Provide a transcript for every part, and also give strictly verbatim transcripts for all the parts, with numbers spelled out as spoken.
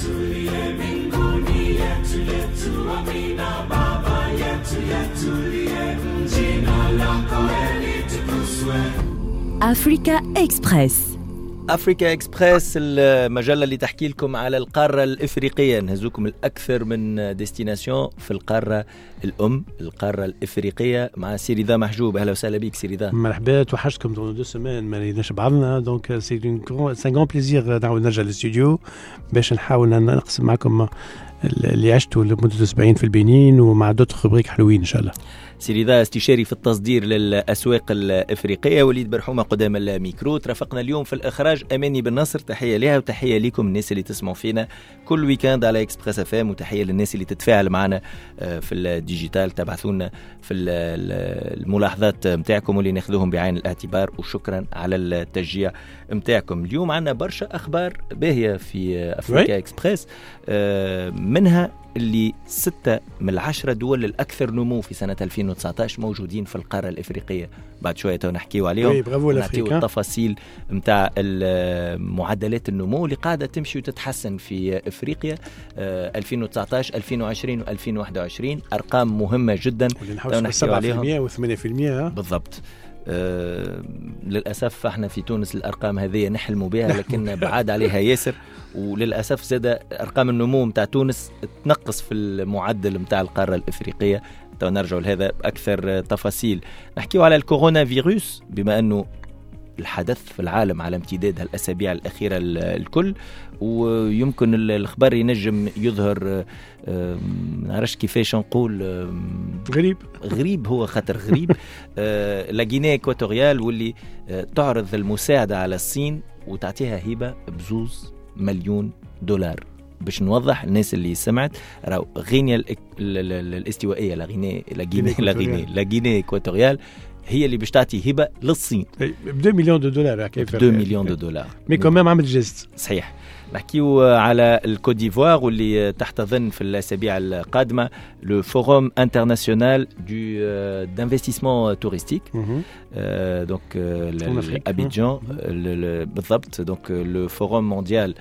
tulie mbinguni yetu yetu, amina Baba yetu yetulie, jina lako litukuzwe. أفريكا إكسبريس. أفريكا إكسبريس المجلة اللي تحكي لكم على القارة الإفريقية، نهزوكم الأكثر من ديستيناسيون في القارة الأم، القارة الإفريقية، مع سيريدا محجوب. أهلا وسهلا بك سيريدا. مرحبا، توحشتكم دون دو سيمين ما لقيناش بعضنا، دونك سي ان غون بليزير نعاود نرجع للاستوديو باش نحاول نقسم معكم اللي عشته لمدة أسبوعين في البنين ومع دوت خبريك حلوين إن شاء الله. سيريدا استشاري في التصدير للأسواق الإفريقية، وليد برحومة قدام الميكرو. ترافقنا اليوم في الإخراج أماني بالنصر، تحية لها وتحية لكم الناس اللي تسمعوا فينا كل ويكاند على إكسبريس اف ام، وتحية للناس اللي تتفاعل معنا في الديجيتال، تبعثونا في الملاحظات متاعكم واللي ناخذوهم بعين الاعتبار، وشكرا على التشجيع متاعكم. اليوم عنا برشا أخبار باهية في أفريكا إكسبريس، منها اللي ستة من العشرة دول الأكثر نمو في سنة ألفين وتسعطاش موجودين في القارة الإفريقية. بعد شوية نحكيو عليهم ونعطيو التفاصيل متاع معدلات النمو اللي قاعدة تمشي وتتحسن في إفريقيا ألفين وتسعطاش ألفين وعشرين وألفين وواحد وعشرين. أرقام مهمة جدا نحكيو عليهم وثمانية في المية بالضبط. آه للأسف احنا في تونس الأرقام هذه نحلموا بها لكن بعاد عليها ياسر، وللأسف زاد أرقام النمو متاع تونس تنقص في المعدل متاع القارة الإفريقية. نرجع لهذا أكثر تفاصيل. نحكيو على الكورونا فيروس بما أنه الحدث في العالم على امتداد هالأسابيع الأخيرة الكل، ويمكن الخبر ينجم يظهر نعرفش كيفاش نقول غريب غريب هو خطر غريب. لا غينيا إكواتوريال واللي تعرض المساعدة على الصين وتعطيها هبة بزوز مليون دولار. باش نوضح الناس اللي سمعت، راهو غينيا الاستوائية لا غينيا لا غينيا لا غينيا لا غينيا إكواتوريال هي اللي باش تعطي هبة للصين ب اثنين مليون دولار. كيف اثنين مليون دولار مي كمان عمل جيست صحيح. نحكيو على الكوت ديفوار واللي تحتضن في الأسابيع القادمة لو فوروم انترناسيونال دو دانفستيسمون توريستيك دونك أبيجان بالضبط. دونك لو فوروم مونديال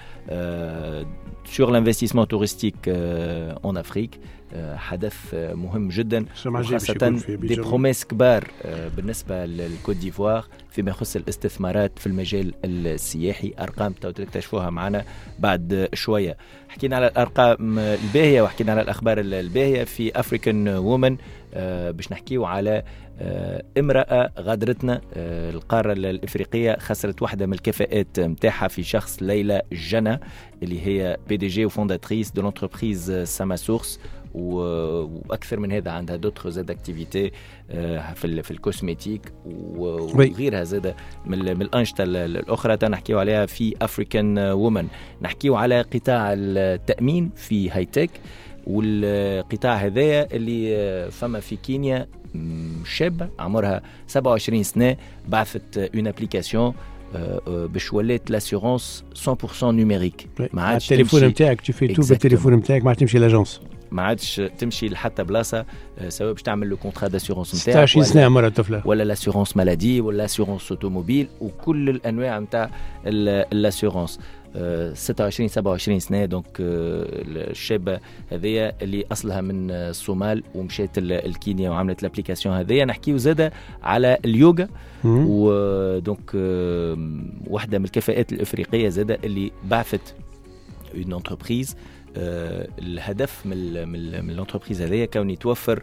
sur l'investissement touristique en Afrique. حدث مهم جدا، وخاصة دي بروميس كبار بالنسبة للكوت ديفوار فيما يخص الاستثمارات في المجال السياحي. أرقام تكتشفوها معنا بعد شوية. حكينا على الأرقام الباهية وحكينا على الأخبار الباهية في أفريكان وومن. باش نحكيو على امرأة غادرتنا القارة الإفريقية، خسرت واحدة من الكفاءات متاعها في شخص ليلى جنى اللي هي بي دي جي وفونداتريس دو لونتربريز ساما سورس، واكثر من هذا عندها دوتر زاد اكتيفيتي في في الكوسميتيك وغيرها زاد من الانشطه الاخرى تنحكيو عليها في افريكان وومن. نحكيو على قطاع التامين في هايتك، والقطاع هذايا اللي فما في كينيا شابه عمرها سبعة وعشرين سنه بعثت اون ابليكاسيون باش ولات لاسيورونس مية بالمية نيميريك. ما عادش التليفون نتاعك تو في تو بالتليفون نتاعك، ما عادش تمشي لاجونس، ما عادش تمشي لحتى بلاصه سواء باش تعمل لو كونترا داسيورونس نتاعك ستة وعشرين سنه عمرها الطفله، ولا لاسيورونس مالادي ولا لاسيورونس اوتوموبيل وكل الانواع نتاع اللاسيورونس. ستة وعشرين سبعة وعشرين سنه. دونك الشابه هذه اللي اصلها من الصومال ومشات الكينيا وعملت الابليكاسيون هذه. نحكيو زاده على اليوغا، ودونك واحده من الكفاءات الافريقيه زاده اللي بعثت اون انتربريز. الهدف من من الانتربريز هذه كون يتوفر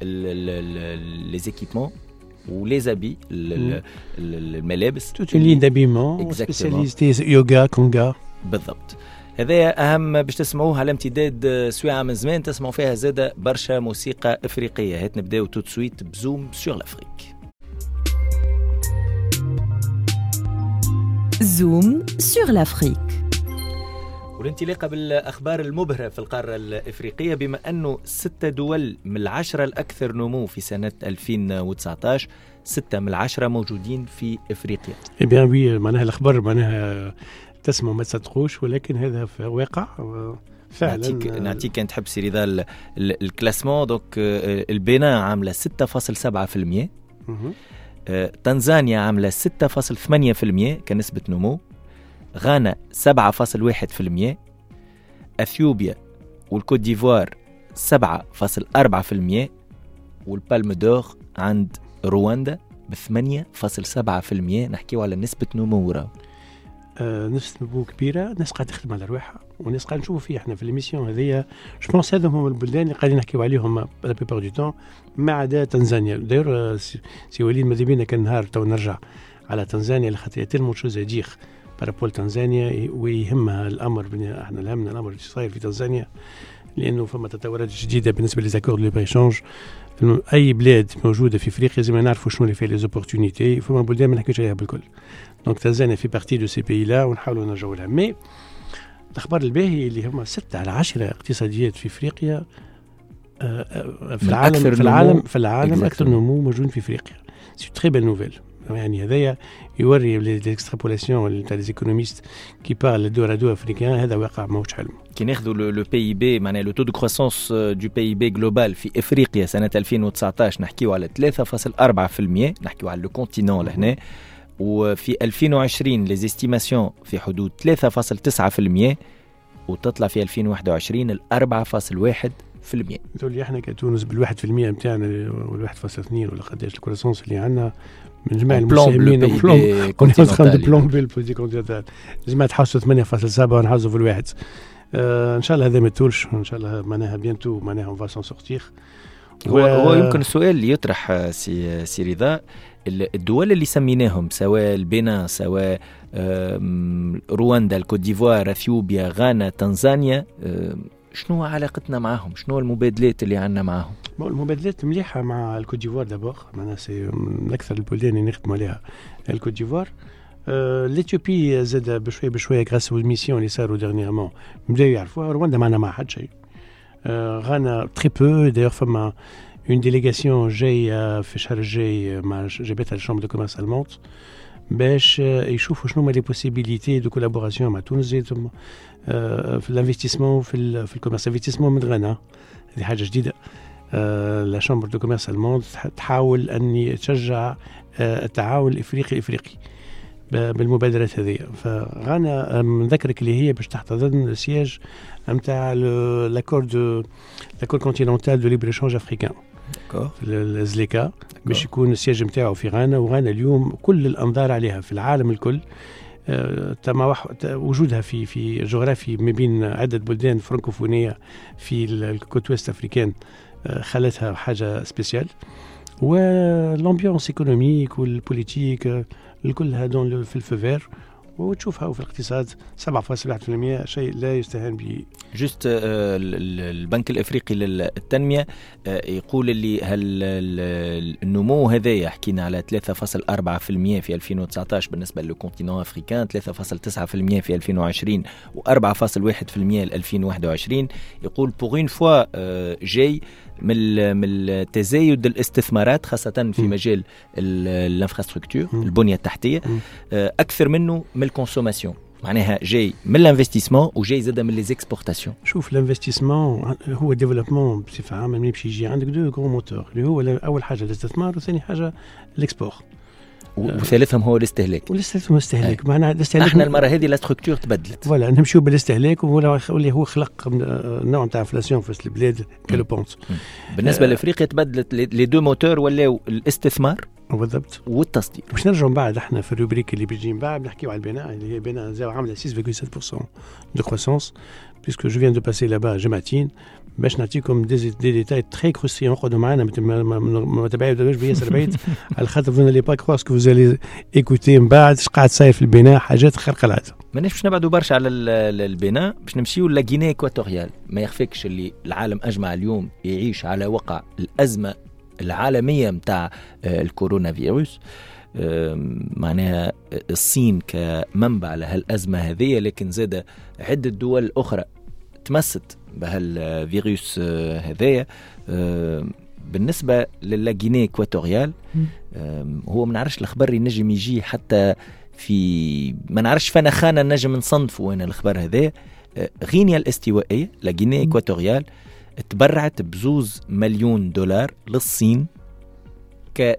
لي زيكيبمون ولي زابي الملابس توت لين دابيمون سبيسياليستي يوغا كونغا بالضبط. هذا أهم باش تسمعوه على امتداد سويعة من زمان، تسمعوا فيها زادة برشا موسيقى إفريقية. هات نبداو توت سويت بزوم سور لافريك. زوم سور لافريك، والانطلاقة بالأخبار المبهرة في القارة الإفريقية، بما أنه ستة دول من العشرة الأكثر نمو في سنة ألفين وتسعطاش، ستة من العشرة موجودين في إفريقيا. إيه بيان وي، معناها الأخبار معناها تسمع ما تصدقوش، ولكن هذا في واقع فعلا. نعطيك نعطيك كان تحب سيري ذا الكلاسمون. دونك البنان عاملة ستة فاصلة سبعة بالمئة، تنزانيا عاملة ستة فاصلة ثمانية بالمئة كنسبة نمو، غانا سبعة فاصلة واحد بالمئة، أثيوبيا والكوت ديفوار سبعة فاصلة أربعة بالمئة، والبالم دور عند رواندا بثمانية فاصلة سبعة بالمئة. نحكيو على نسبة نمو. آه نسبة نمو كبيرة، ناس قاعدة تخدم على روحها وناس قاعدة نشوفوا فيه احنا في الإميسيون هذيا. جو بونس هذا هم البلدان اللي قاعدين نحكيو عليهم لا بيبار دو تون، ما عدا تنزانيا. داير سي وليد ماذا بينا كان نهار تو نرجع على تنزانيا لخاطر تلمو شوز ديخ بارابول تنزانيا، ويهمها الأمر بنا احنا لهمنا الأمر اللي صاير في تنزانيا، لأنه فما تطورات جديدة بالنسبة لزاكورد لو بريشانج. أي بلاد موجودة في أفريقيا لازم نعرفوا شنو اللي فيه لي زوبورتونيتي، فما بلدان ما نحكيوش عليها بالكل. دونك تنزانيا في بارتي دو سي بي لا ونحاولوا نرجعوا لها. مي الأخبار الباهية اللي هم ستة على عشرة اقتصاديات في أفريقيا في العالم في العالم في العالم أكثر نمو موجود في أفريقيا. سي تري بيل نوفيل. يعني هذايا يوري ليكسترابولاسيون تاع ليزيكونوميست كي بارل دو رادو افريكان، هذا واقع ماهوش حلم. كي ناخذوا لو بي اي بي معناها لو تو دو كروسونس دو بي اي بي جلوبال في افريقيا سنه ألفين وتسعطاش نحكيو على ثلاثة فاصلة أربعة بالمئة، نحكيو على لو كونتينون لهنا. وفي ألفين وعشرين لي زيستيماسيون في حدود ثلاثة فاصلة تسعة بالمئة، وتطلع في ألفين وواحد وعشرين ال أربعة فاصلة واحد بالمئة. تقول لي احنا كتونس بالواحد في المئة نتاعنا والواحد فاصلة اثنين ولا قداش الكروسونس اللي عندنا من جميع المساهمين بلون كونتيننتال بلون بالبوليتي كونتيننتال جماعة تحوسوا ثمانية فاصلة سبعة ونحوسوا في الواحد. آه ان شاء الله هذا ما يطولش، ان شاء الله معناها بيانتو معناها اون فا سون سورتير. هو, هو يمكن السؤال اللي يطرح سي سي رضا، الدول اللي سميناهم سواء البنان سواء رواندا الكوت ديفوار اثيوبيا غانا تنزانيا، شنو علاقتنا معهم؟ شنو المبادلات اللي عندنا معهم؟ المبادلات مليحة مع الكوت ديفوار دابور، معناها سي من أكثر البلدان اللي نخدموا عليها الكوت ديفوار. آه الإثيوبي زاد بشوية بشوية غراس والميسيون اللي صاروا ديرنييرمون بداو يعرفوها. رواندا معنا مع حد شيء. آه غانا تري بو دايوغ فما اون ديليغاسيون جاية في الشهر الجاي مع جابتها الشامبر دو كوميرس ألمانت باش يشوفوا شنو هما لي بوسيبيليتي دو كولابوراسيون مع تونس زيتهم في الانفستيسمون في في الكوميرس. انفستيسمون من غانا هذه حاجة جديدة. لا شامبر دو كوميرس ألمانت تحاول أن تشجع التعاون الإفريقي الإفريقي بالمبادرات هذه. فغانا نذكرك اللي هي باش تحتضن السياج نتاع لاكورد لاكورد كونتيننتال دو ليبر ايشانج افريكان الزليكا باش يكون السياج نتاعو في غانا. وغانا اليوم كل الانظار عليها في العالم الكل، تم وجودها في في جغرافي ما بين عدة بلدان فرنكوفونية في الكوت ويست افريكان خلتها حاجة سبيسيال. والامبيونس ايكونوميك والبوليتيك الكل هذون في الفيفير، وتشوفها في الاقتصاد سبعة فاصلة واحد بالمئة شيء لا يستهان به. جست البنك الافريقي للتنميه يقول اللي هل النمو هذايا حكينا على ثلاثة فاصلة أربعة بالمئة في ألفين وتسعطاش بالنسبه للكونتينون افريكان، ثلاثة فاصلة تسعة بالمئة في ألفين وعشرين و4 فاصلة واحد بالمئة ل ألفين وواحد وعشرين. يقول بوغ اون فوا جاي من من التزايد الاستثمارات خاصه في مجال الانفراستركتور البنيه التحتيه اكثر منه من الكونسوماسيون، معناها جاي من الانفستيسمون وجاي زاده من لي زيكسبورتاسيون. شوف الانفستيسمون هو ديفلوبمون بصفه عامه ملي باش يجي عندك دو غرو موتور اللي هو اول حاجه الاستثمار وثاني حاجه الاكسبور وثالثهم هو الاستهلاك. والاستهلاك هو الاستهلاك معناها الاستهلاك احنا المره هذه لا ستركتور تبدلت فوالا نمشيو بالاستهلاك واللي هو خلق نوع نتاع انفلاسيون في البلاد كالو بونس. بالنسبه لافريقيا تبدلت لي دو موتور ولاو الاستثمار بالضبط والتصدير. باش نرجعوا بعد احنا في الروبريك اللي بيجي من بعد نحكيو على البناء اللي هي بناء زاو عامله ستة فاصلة سبعة بالمئة دو كروسونس بيسكو جو فيان دو باسي لابا جمعتين باش نعطيكم دي دي ديتاي تري كروسيون. قعدوا معنا ما تبعدوش بياسر بعيد على خاطر فو نالي با كروس كو فوزالي ايكوتي من بعد اش قاعد صاير في البناء حاجات خارقه العاده. ماناش باش نبعدوا برشا على البناء باش نمشيو لغينيا اكواتوريال. ما يخفيكش اللي العالم اجمع اليوم يعيش على وقع الازمه العالميه نتاع الكورونا فيروس. معناها الصين كمنبع لهالازمه هذه، لكن زاد عده دول اخرى تمست بهالفيروس هذايا. بالنسبه للغينيا اكواتوريال هو ما نعرفش الخبر ينجم يجي حتى في ما نعرفش فانا خانه نجم نصنفه وين الخبر هذا. غينيا الاستوائيه لغينيا اكواتوريال تبرعت بزوز مليون دولار للصين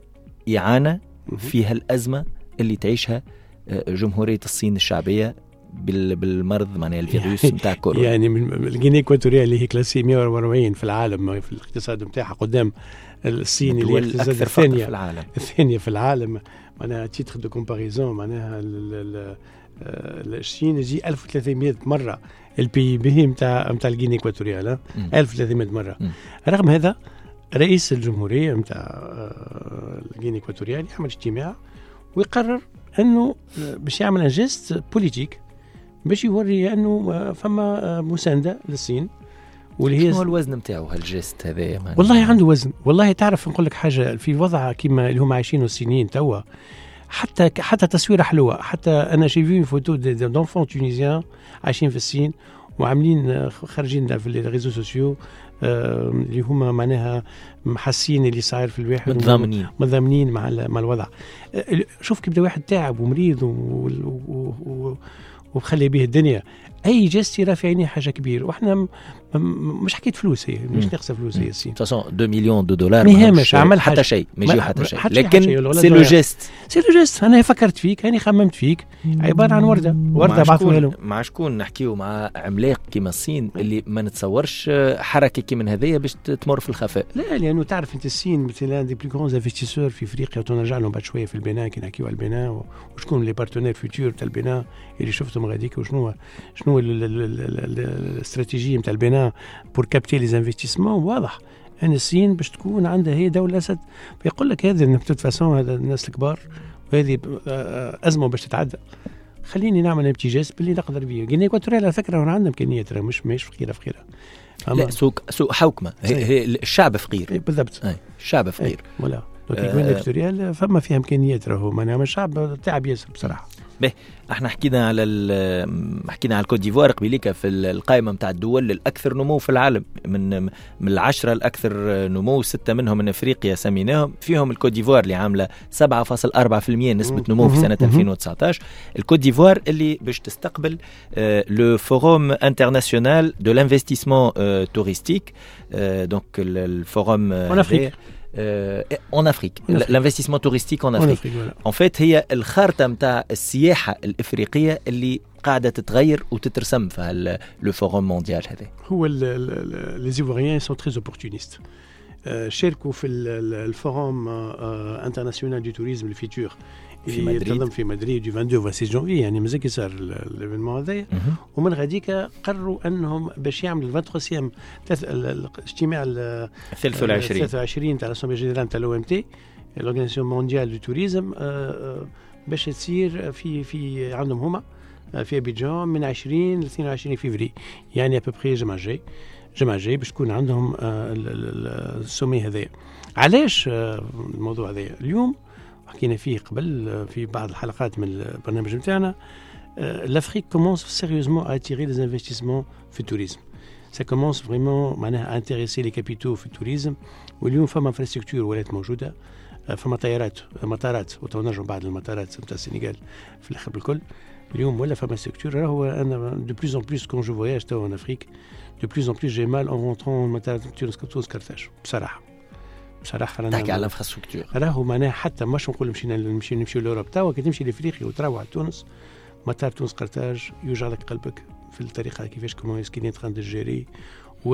كإعانة في هالأزمة اللي تعيشها جمهورية الصين الشعبية بالمرض معناها الفيروس نتاع كورونا. يعني الغينيا الاكواتوريال اللي هي كلاسي مئة وأربعين في العالم في الاقتصاد نتاعها قدام الصين اللي هي الاقتصاد الثانيه في العالم الثانيه في العالم معناها تيتر دو كومباريزون معناها الصين يجي ألف وثلاثمئة مره البي بي نتاع نتاع الغينيا الاكواتوريال ألف وثلاثمئة مره. رغم هذا رئيس الجمهوريه نتاع الغينيا الاكواتوريال يعمل اجتماع ويقرر انه باش يعمل ان جيست بوليتيك باش يوري انه فما مسانده للصين. واللي هي شنو الوزن نتاعو هالجيست هذا؟ والله عنده وزن. والله تعرف نقول لك حاجه في وضع كيما اللي هم عايشينه الصينيين توا حتى حتى تصويره حلوه. حتى انا شي في فوتو دونفون تونيزيان عايشين في الصين وعاملين خارجين في الريزو سوسيو آه اللي هما معناها محسين اللي صاير في الواحد متضامنين متضامنين مع مع الوضع. آه شوف كيف بدا واحد تعب ومريض وخلي به الدنيا اي جيست يرى في عينيه حاجه كبيره. واحنا م... م... مش حكيت فلوس هي مش نقص فلوس هي الصين فاصون اثنين مليون دو دولار ما مش عمل حتى شيء ما يجي حتى شيء لكن سي لو جيست سي لو جيست. انا فكرت فيك انا خممت فيك عباره عن ورده ورده بعثوها له. مع شكون نحكيو؟ مع عملاق كيما الصين اللي ما نتصورش حركه كيما هذيا باش تمر في الخفاء. لا لانه تعرف انت الصين مثلا دي بلو غران انفستيسور في افريقيا وتنرجع لهم بعد شويه في البناء كي نحكيو على البناء وشكون لي بارتنير فيتور تاع البناء اللي شفتهم غاديك وشنو شنو الاستراتيجيه نتاع البناء بور كابتي لي انفستيسمون. واضح ان الصين باش تكون عندها هي دوله اسد. فيقول لك هذا نبتت فاسون هذا الناس الكبار وهذه ازمه باش تتعدى. خليني نعمل ابتجاز باللي نقدر به. غينيا الاكواتوريال على فكره هنا عندنا امكانيات راه مش مش فقيره فقيره. لا سوق سوق حوكمه هي, هي الشعب فقير بالضبط. الشعب فقير ولا غينيا الاكواتوريال فما فيها امكانيات راهو معناها الشعب تعب ياسر بصراحه. به احنا حكينا على حكينا على الكوت ديفوار قبيليك في القائمه نتاع الدول الاكثر نمو في العالم من من العشره الاكثر نمو سته منهم من افريقيا سميناهم فيهم الكوت ديفوار اللي عامله سبعة فاصلة أربعة بالمئة نسبه نمو في سنه ألفين وتسعطاش. الكوت ديفوار اللي باش تستقبل لو فوروم انترناسيونال دو لانفستيسمون توريستيك دونك الفوروم en Afrique, l'investissement touristique en Afrique. En fait هي الخارطة متاع السياحة الإفريقية اللي قاعدة تتغير وتترسم في le forum mondial هذا. هو les Ivoiriens sont très opportunistes. شاركوا في الفوروم انترناسيونال دو توريزم الفيتور اللي يتنظم في مدريد دو اثنين وعشرين جونفي يعني مازال صار الايفينمون هذايا. ومن غاديك قرروا انهم باش يعملوا الثلاثين الاجتماع الثالث والعشرين الثالث والعشرين تاع الاسامبلي جينيرال تاع الاو ام تي لورغانيزاسيون مونديال دو توريزم باش تصير في في عندهم هما في ابيجان من عشرين ل اثنين وعشرين فيفري يعني ابوبري جمعه جاي جمعه جاي باش تكون عندهم السومي هذايا. علاش الموضوع هذايا اليوم حكينا فيه قبل في بعض الحلقات من البرنامج نتاعنا. l'Afrique commence sérieusement à attirer des investissements في التوريزم. ça commence vraiment معناها à intéresser les capitaux في التوريزم. واليوم فما infrastructure ولات موجوده فما طيارات مطارات وتنجم بعض المطارات نتاع السنغال في الاخر بالكل. اليوم ولا فما سيكتور راهو انا دو بلوز ان بلوس كون جو فواياج تو ان افريك دو بلوز ان بلوس جي مال اون رونترون مطار تونس تونس كرتاج بصراحه بصراحه تحكي على الانفراستركتور راهو معناها حتى مش نقول مشينا نمشي نمشيو لاوروبا توا كي تمشي لافريقيا وتروح تونس مطار تونس قرطاج يوجع لك قلبك في الطريقه كيفاش كومون اسكيني تخان دو جيري و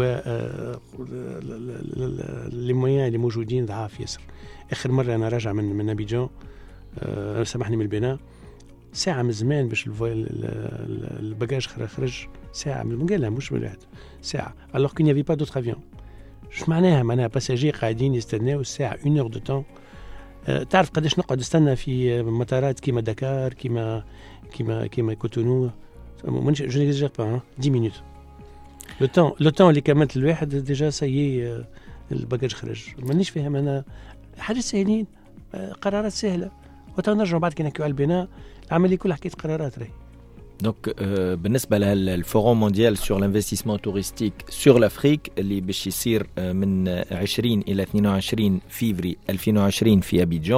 لي مويان اللي موجودين ضعاف ياسر. اخر مره انا راجع من من ابيجان أه سامحني من البناء ساعه من زمان باش الباجاج خرج ساعه من المنقله مش من واحد ساعه alors qu'il n'y avait pas d'autre avion. شو معناها معناها باساجي قاعدين يستناو الساعه une heure de temps. أه تعرف قداش نقعد نستنى في مطارات كيما دكار كيما كيما كيما كوتونو جو نيجير با dix minutes. لو طون لو طون اللي كملت الواحد ديجا سيي الباجاج خرج. مانيش فاهم انا حاجه سهلين قرارات سهله وتنرجعوا بعد كي نحكيو على البناء العمليه كلها حكايه قرارات راهي. دونك euh, بالنسبه للفوروم مونديال سور لانفستيسمون توريستيك سور لافريك اللي باش يصير من عشرين الى اثنين وعشرين فيفري ألفين وعشرين في ابيجان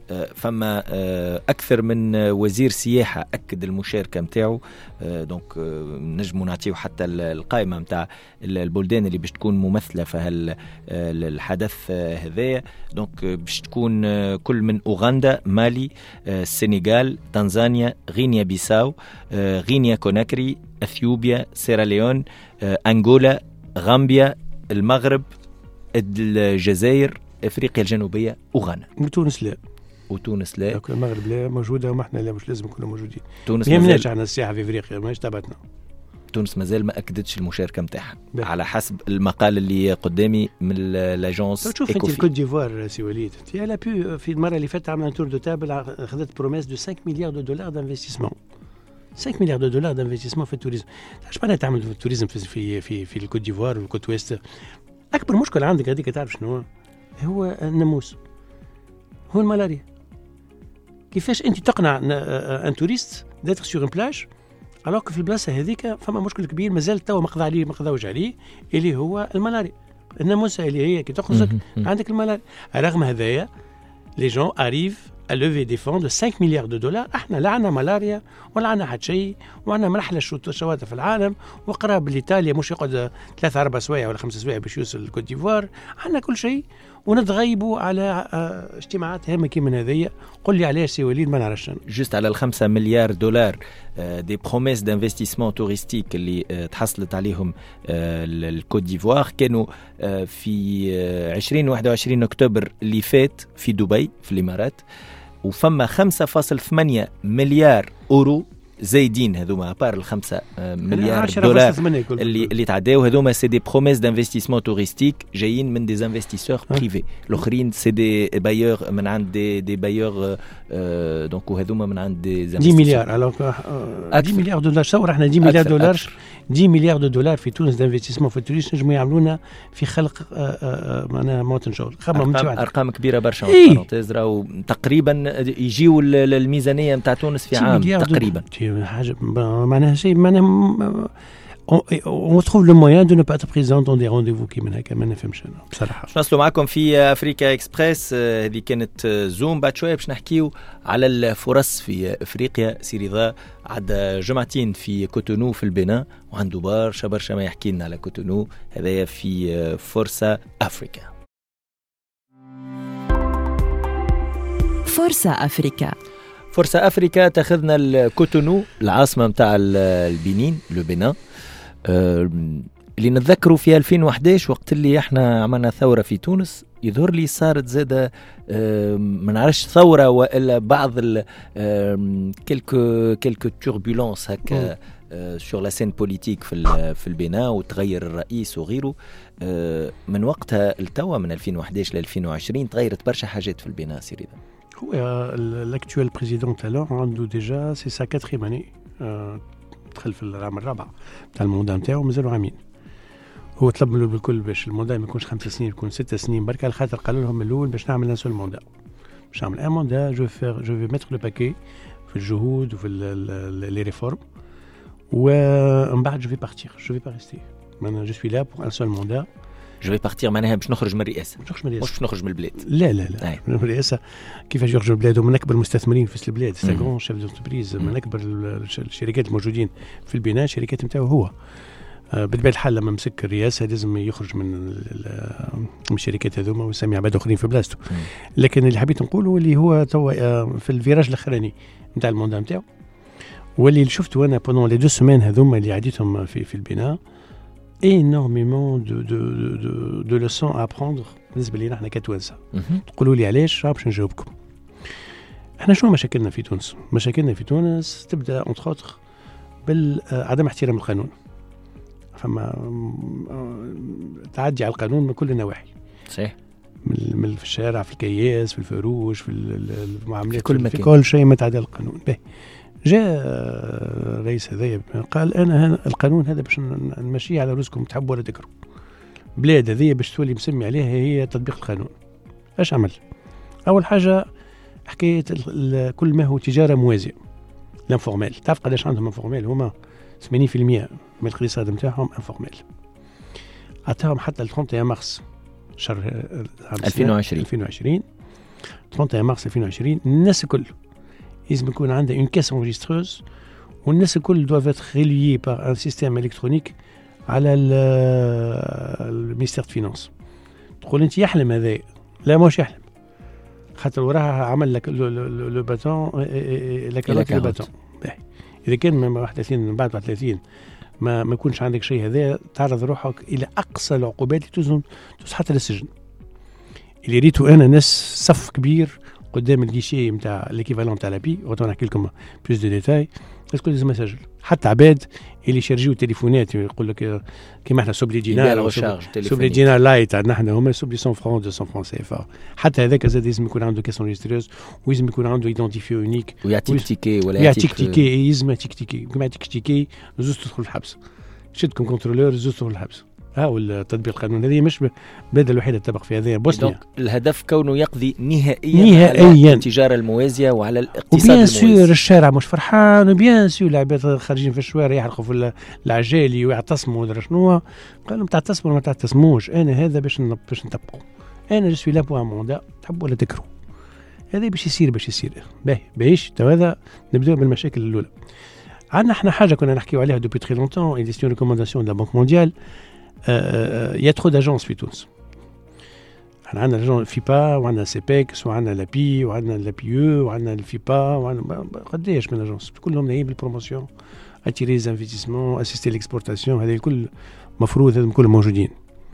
فما اكثر من وزير سياحه اكد المشاركه نتاعو. دونك نجموا نعطيو حتى القائمه نتاع البلدان اللي باش تكون ممثله في هالحدث هذايا. دونك باش تكون كل من اوغندا، مالي، السنغال، تنزانيا، غينيا بيساو، غينيا كوناكري، اثيوبيا، سيراليون، انغولا، غامبيا، المغرب، الجزائر، افريقيا الجنوبيه وغانا. وتونس لا. وتونس لا. المغرب لا موجوده وما احنا لا مش لازم نكونوا موجودين. تونس ما يمنعش عنا السياحه في افريقيا ماهيش تبعتنا. تونس مازال ما اكدتش المشاركه نتاعها على حسب المقال اللي قدامي من لاجونس ايكوفي. شوف انت الكوت ديفوار سي وليد هي لا بي في المره اللي فاتت عملنا تور دو تابل اخذت بروميس دو خمسة مليار دو دولار دانفستيسمون. خمسة مليار دو دولار دانفستيسمون في التوريزم. اش معناها تعمل في التوريزم في في في, في الكوت ديفوار والكوت ويست؟ اكبر مشكله عندك هذيك تعرف شنو هو؟ هو الناموس، هو الملاريا. كيفاش انت تقنع ان توريست داتر سور ان بلاج alors que في البلاصه هذيك فما مشكل كبير مازال توا ما قضى عليه ما قضاوش عليه اللي هو الملاريا. الناموس اللي هي كي تخرجك عندك الملاريا. رغم هذايا لي جون اريف à lever des fonds de خمسة مليار دو دولار. احنا لا عنا ملاريا ولا عنا حد شيء وعنا مرحله شواطئ في العالم وقراب لايطاليا مش يقعد ثلاثة أربع سوايع ولا خمسة سوايع باش يوصل الكوت ديفوار. عنا كل شيء ونتغيبوا على اجتماعات هامه كيما هذيا. قل لي علاش سي وليد ما نعرفش. جست على الخمسة مليار دولار دي بروميس دانفستيسمون توريستيك اللي تحصلت عليهم الكوت ديفوار كانوا في عشرين واحد وعشرين أكتوبر اللي فات في دبي في الإمارات. وفما خمسة فاصلة ثمانية مليار أورو زايدين هذوما بار الخمسة مليار دولار اللي اللي تعداو. هذوما سي دي بروميس دانفستيسمون توريستيك جايين من دي انفستيسور بريفي. الاخرين سي دي بايور من عند دي دي بايور دونك وهذوما من عند دي عشرة مليار. الوغ عشرة مليار دولار صور احنا عشرة مليار دولار عشرة مليار دو دولار في تونس دانفستيسمون في التوريست نجموا يعملونا في خلق معناها موطن شغل. أرقام, ارقام كبيره برشا بارونتيز راهو تقريبا يجيو الميزانيه نتاع تونس في عام تقريبا. حاجه معناها شيء معناها on trouve le moyen de ne pas être présent dans des rendez-vous كيما هكا ما نفهمش انا بصراحه. باش نوصلوا معكم في افريكا اكسبريس. هذه كانت زوم. بعد شويه باش نحكيو على الفرص في افريقيا. سي رضا عدى جمعتين في كوتونو في البنان وعنده برشا برشا ما يحكي لنا على كوتونو. هذايا في فرصه افريكا. فرصه افريكا. فرصة أفريكا تأخذنا الكوتونو العاصمة متاع البنين البنان أه اللي نتذكروا في ألفين وأحد عشر وقت اللي احنا عملنا ثورة في تونس. يظهر لي صارت زادة أه ما نعرفش ثورة وإلا بعض كلكو كلكو توربولانس هكا أه sur la scène politique في في البنان وتغير الرئيس وغيره. أه من وقتها التوا من ألفين وأحد عشر ل ألفين وعشرين تغيرت برشا حاجات في البنان. سيري هو l'actuel président alors عنده déjà c'est sa quatrième année. دخل في العام الرابع تاع الموندان نتاعو مازالوا عامين. هو طلب له بالكل باش الموندان ما يكونش خمس سنين يكون ست سنين برك على خاطر قالوا لهم من الاول باش نعمل ان سول موندان باش نعمل ان موندان جو فير جو في ميتر لو باكي في الجهود وفي لي ريفورم ومن بعد جو في بارتير جو في با ريستي. انا جو سوي لا بور ان سول موندان. جو في بارتير معناها باش نخرج من الرئاسه مش نخرج من الرئاسه مش نخرج من البلاد. لا لا لا من الرئاسه كيفاش يخرج من البلاد. ومن اكبر المستثمرين في البلاد سي غون شيف دونتربريز من اكبر الشركات الموجودين في البناء الشركات نتاعو هو. بالطبيعه الحال لما مسك الرئاسه لازم يخرج من من الشركات هذوما ويسمي عباد اخرين في بلاصتو. لكن اللي حبيت نقوله اللي هو توا في الفيراج الاخراني نتاع الموندان نتاعو واللي شفته انا بوندون لي دو سيمين هذوما اللي عديتهم في في البناء énormément de de de de leçons à apprendre بالنسبه لينا احنا كتوانسه. تقولوا لي علاش باش نجاوبكم. احنا شنو مشاكلنا في تونس؟ مشاكلنا في تونس تبدا اونتر اوتر بالعدم احترام القانون. فما تعدي على القانون من كل النواحي. صحيح. من في الشارع في الكياس في الفروج في المعاملات في كل في, مكان. في كل شيء ما تعدى القانون. به جاء رئيس هذايا قال انا القانون هذا باش نمشيه على رزقكم تحبوا ولا تكرهوا. بلاد هذه باش تولي مسمي عليها هي تطبيق القانون. ايش عمل؟ اول حاجه حكايه كل ما هو تجاره موازيه لانفورمال. تعرف قداش عندهم انفورمال؟ هما ثمانين بالمئة من الاقتصاد نتاعهم انفورمال. عطاهم حتى ل واحد وثلاثين مارس شهر ألفين وعشرين ألفين وعشرين واحد وثلاثين مارس ألفين وعشرين الناس الكل لازم يكون عندها اون كاس انجستروز والناس الكل doivent être reliés par un système électronique على المينستير دو فينانس. تقول انت يحلم هذا؟ لا مش يحلم، خاطر وراها عمل لك لو باتون لك لو باتون. اذا كان من واحد وثلاثين من بعد واحد وثلاثين ما ما يكونش عندك شيء هذا تعرض روحك الى اقصى العقوبات تزن توصل حتى للسجن. اللي ريتو انا ناس صف كبير قدام الجيشي نتاع ليكيفالون تاع لابي وغادي نحكي لكم بلوس دو ديتاي. اسكو لازم يسجل حتى عباد اللي يشرجيو تليفونات يقول لك كيما احنا سوب لي دينار سوب لي دينار لايت عندنا احنا هما سوب لي مية فرانك مئتين فرانك سي اف. حتى هذاك زاد لازم يكون عنده كاس انجستريوز ولازم يكون عنده ايدنتيفيو يونيك ويعطيك تيكي ولا يعطيك تيكي. يلزم يعطيك تيكي كيما يعطيك تيكي زوز تدخل الحبس. شدكم كنترولور زوز تدخل الحبس. ها والتطبيق القانون هذه مش البلاد الوحيده تطبق في هذه بوسنيا. الهدف كونه يقضي نهائيا, نهائيا على التجاره الموازيه وعلى الاقتصاد الموازي. وبيان سور الشارع مش فرحان وبيان سور العباد خارجين في الشوارع يحرقوا في العجالي ويعتصموا ولا شنو. قالوا تعتصموا ما تعتصموش انا هذا باش باش نطبقوا. انا جو سوي لا بو موندا تحبوا ولا تكرهوا. هذا باش يصير باش يصير باهي باهيش. تو هذا نبداو بالمشاكل الاولى. عندنا احنا حاجه كنا نحكيو عليها دوبي تري لونتون اي ديسيون ريكومانداسيون دو لا بنك مونديال. يا ترو داجونس في تونس. احنا عندنا لاجون فيبا وعندنا سيبيكس وعندنا لابي وعندنا لابي او وعندنا الفيبا وعندنا قداش من اجونس كلهم نايم بالبروموسيون اتيري زانفيستيسمون اسيستي ليكسبورتاسيون. هذه الكل مفروض هذم كلهم موجودين.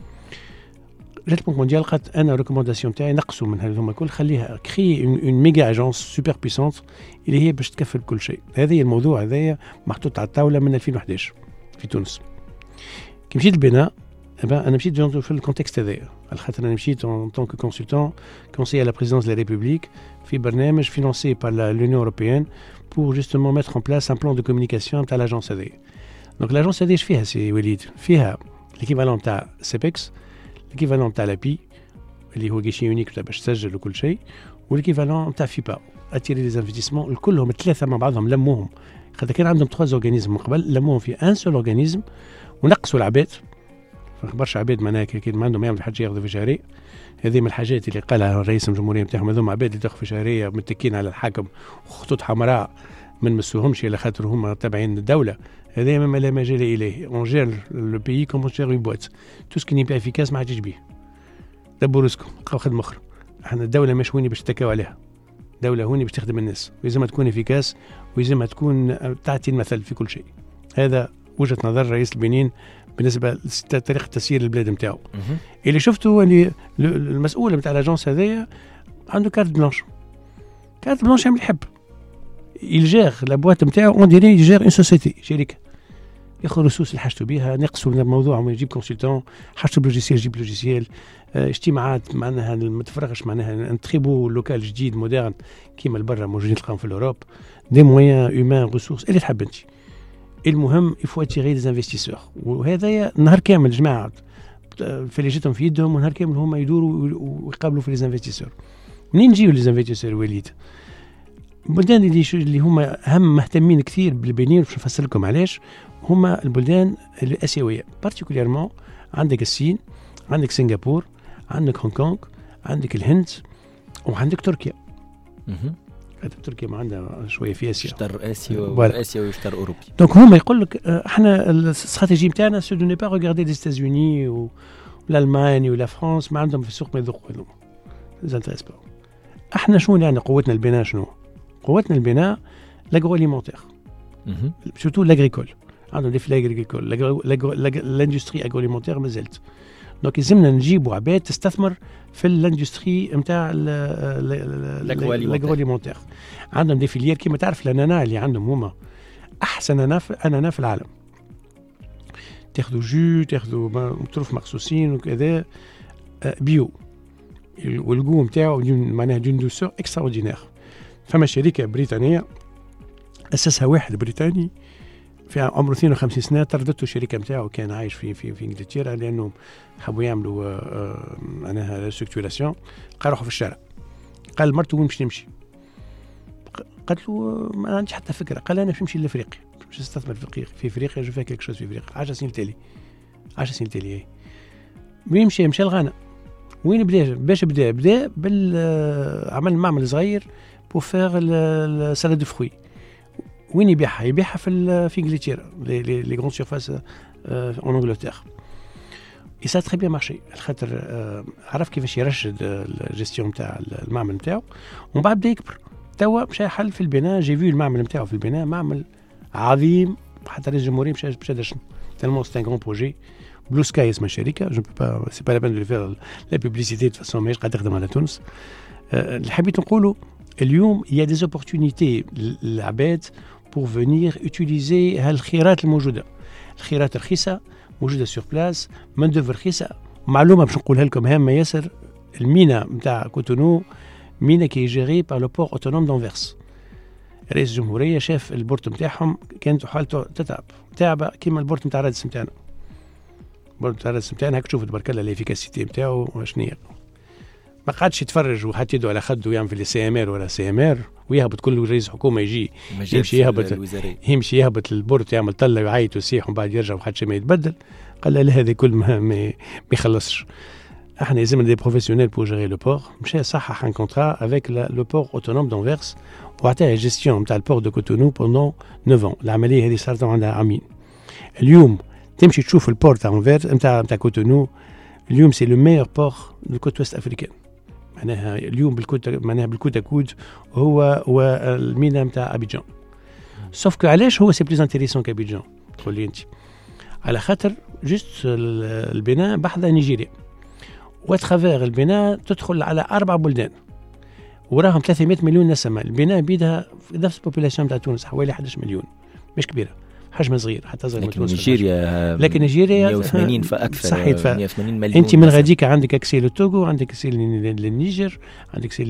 جات البنك مونديال قالت انا ريكومانداسيون تاعي نقصوا من هذوما الكل خليها كري اون ميجا اجونس سوبر بيسونت اللي هي باش تكفل كل شيء. هذا الموضوع هذايا محطوط على الطاوله من ألفين وأحد عشر في تونس. كي مشيت البناء انا مشيت في الكونتكست هذايا على خاطر انا مشيت en tant que consultant conseiller à la présidence de la République في برنامج financé par l'Union européenne pour justement mettre en place un plan de communication تاع l'agence هذايا. donc l'agence هذايا اش فيها سي وليد؟ فيها l'équivalent تاع سيبكس l'équivalent تاع لابي اللي هو جيشي يونيك باش تسجل وكل شيء والl'équivalent تاع فيبا اتيري لي انفستيسمون الكلهم الثلاثه مع بعضهم لموهم خاطر كان عندهم ثلاث اورغانيزم من قبل لموهم في ان سول اورغانيزم ونقصوا العباد. برشا عباد معناها كي ما عندهم يعملوا حاجه ياخذوا في شهريه. هذه من الحاجات اللي قالها رئيس الجمهوريه نتاعهم هذوما عباد اللي تاخذ في شهريه متكين على الحاكم وخطوط حمراء ما نمسوهمش على خاطر هما تابعين الدوله. هذا مما لا مجال اليه. اون جير لو بيي كوم اون جير اون بوات تو سكي ني با افيكاس ما عادش بيه. دبروا رزقكم بقاو خدمه اخرى. احنا الدوله مش وين باش تتكاو عليها. دوله هوني باش تخدم الناس ولازم تكون افيكاس ولازم تكون تعطي المثل في كل شيء. هذا وجهه نظر رئيس البنين بالنسبه لطريقه تسيير البلاد نتاعو. اللي شفته اللي المسؤول نتاع الاجونس هذايا عنده كارت بلانش. كارت بلانش يعمل يحب يلجير لا بواط نتاعو اون ديري يجير اون سوسيتي شركه ياخذ رسوس اللي حاجته بها نقصوا من الموضوع يجيب كونسلتون حاجته بلوجيسيال يجيب لوجيسيال. اجتماعات معناها ما تفرغش معناها نتخيبوا لوكال جديد مودرن كيما البرا موجودين تلقاهم في الاوروب دي مويان هيومان ريسورس اللي تحب انت. المهم يفو اتيري لي انفستيسور وهذا نهار كامل جماعه فليجتهم في يدهم ونهار كامل هما يدوروا ويقابلوا في لي انفستيسور. منين يجيو لي انفستيسور وليد؟ البلدان اللي اللي هما هم مهتمين كثير بالبنين باش نفسر لكم علاش هما البلدان الاسيويه بارتيكوليرمون. عندك الصين عندك سنغافور عندك هونغ كونغ عندك الهند وعندك تركيا. تركيا ما عندها شويه في اسيا شطر اسيا واسيا وشطر اوروبي. دونك هما يقول لك احنا الاستراتيجيه نتاعنا سو دو ني با ريغاردي لي ستازوني والالمانيا ولا فرنسا ما عندهم في السوق ما يذوقوا لهم زانتريس با. احنا شنو يعني قوتنا البناء؟ شنو قوتنا البناء؟ لاغرو اليمونتير سورتو لاغريكول. عندهم دي في لاغريكول لاندستري اغرو اليمونتير مازالت. دونك يلزمنا نجيبوا عباد تستثمر في الاندستري نتاع لاغرو اليمونتير. عندهم دي فيليير كيما تعرف الانانا اللي عندهم هما احسن انانا في العالم. تاخذوا جو تاخذوا مطروف مخصوصين وكذا بيو والجو نتاعو معناها دون دوسور اكسترا اوردينير. فما شركه بريطانيه اسسها واحد بريطاني في عمره اثنين وخمسين سنه طردته الشركه نتاعو كان عايش في في في انجلترا لانه حبوا يعملوا معناها ريستركتوراسيون. لقى روحه في الشارع قال لمرته وين باش نمشي؟ قالت له ما عنديش حتى فكره. قال انا باش نمشي لافريقيا باش نستثمر في في افريقيا جو فيها كيك شوز في افريقيا. عشر سنين تالي عشر سنين تالي وين مشى؟ مشى لغانا. وين بدا باش بدا بدا بال عمل معمل صغير بو فيغ السالاد دو فروي. وين يبيعها؟ يبيعها في في انجلترا لي لي لي غران سيرفاس اون انجلترا. اي سا تري بيان مارشي خاطر عرف كيفاش يرشد الجيستيون نتاع المعمل نتاعو ومن بعد بدا يكبر. توا مشى حل في البناء. جي في المعمل نتاعو في البناء معمل عظيم حتى رئيس الجمهوريه مشى مشى دشن تالمون سي ان غران بروجي. بلو سكاي اسمها الشركه. جو با سي با لا بان دو فير لا بوبليسيتي دو فاسون ماهيش قاعده تخدم على تونس. اللي حبيت نقولوا اليوم il y a des opportunités للعباد pour venir utiliser هالخيرات الموجوده. الخيرات رخيصه موجوده سور بلاس. من دوفر رخيصه. معلومه باش نقولها لكم هامه ياسر. المينا نتاع كوتونو مينا كي جيري بار لو بور اوتونوم دانفيرس. رئيس الجمهوريه شاف البورت نتاعهم كانت حالته تتعب تعبه كيما البورت نتاع رادس نتاعنا. البورت نتاع رادس نتاعنا هاك تشوف تبارك الله الافيكاسيتي نتاعو شنو هي. ما قعدش يتفرج وحط يده على خده ويعمل في السي ام ار ولا سي ام ار ويهبط كل رئيس حكومه يجي يمشي يهبط يمشي يهبط البورت يعمل طله ويعيط ويصيح ومن بعد يرجع وحد شيء ما يتبدل. قال له هذا كل ما ما يخلصش. احنا لازم دي بروفيسيونيل بور جيري لو بور. مشى صحح ان كونترا افيك لو بور اوتونوم دانفيرس وعطاه جيستيون نتاع البور دو كوتونو بوندون نوف ans. العمليه هذه صارت عندها عامين. اليوم تمشي تشوف البور تاع انفيرس نتاع نتاع كوتونو. اليوم سي لو ميور بور دو كوت ويست افريكان. معناها اليوم بالكوت معناها بالكوتا كود هو والمينا نتاع ابيجان. سوف كو علاش هو سي بليز انتريسون كابيجان تقول لي انت؟ على خاطر جوست البناء بحذا نيجيريا وترافير البناء تدخل على اربع بلدان وراهم ثلاثمائة مليون نسمه. البناء بيدها نفس البوبولاسيون تاع تونس حوالي أحد عشر مليون. مش كبيره حجم صغير حتى صغير لكن نيجيريا لكن نيجيريا مئة وثمانين فاكثر. صحيح. ف... مئة وثمانين مليون. انت من غاديك عندك اكسي للتوغو عندك اكسي للنيجر عندك اكسي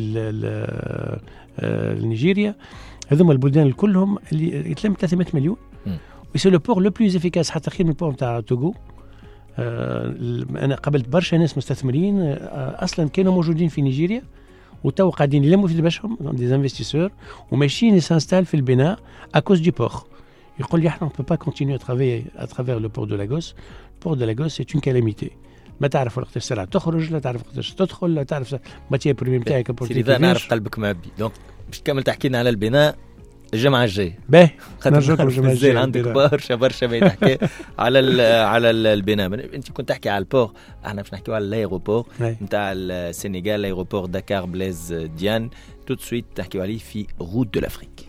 لنيجيريا. هذوما البلدان كلهم اللي يتلم ثلاثمائة مليون. وسي لو بور لو بلوز افيكاس حتى خير من البور نتاع توغو. آه انا قابلت برشا ناس مستثمرين آه اصلا كانوا موجودين في نيجيريا وتو قاعدين يلموا في باشهم دي انفستيسور وماشيين يسانستال في البناء اكوز دي بور. يقول لي احنا on peut pas continuer à travailler à travers le port de Lagos. Le port de Lagos c'est une calamité. ما تعرف وقت السلعة تخرج لا تعرف وقتاش تدخل لا تعرف ماتيا بريمير نتاعك إذا نعرف قلبك معبي. دونك باش تكمل تحكينا على البناء الجمعة الجاية. باهي نرجعكم الجمعة الجاية. عندك برشا برشا ما يتحكي على على البناء. انت كنت تحكي على البور. احنا باش نحكيو على الايروبور نتاع السنغال الايروبور داكار بلايز ديان. تو دو سويت تحكيو عليه في روت دو لافريك.